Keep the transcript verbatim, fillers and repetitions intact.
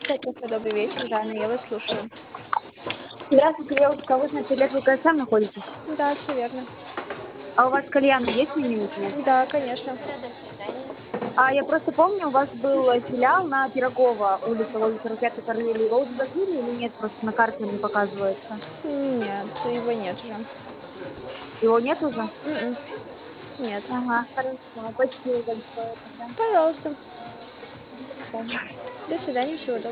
Здравствуйте, добрый вечер, Жанна, я вас слушаю. Здравствуйте, девушка. Вы, значит, лет в КСМ находитесь? Да, все верно. А у вас кальян есть где-нибудь, нет? Да, конечно. А я просто помню, у вас был э, филиал на Пирогова, улица, возле сорок пятой параллели. Его уже закрыли или нет? Просто на карте он не показывается. Нет, его нет уже. Его нет уже? М, Нет. Ага, хорошо. Спасибо большое тогда. Пожалуйста. До свидания. До свидания, всего доброго.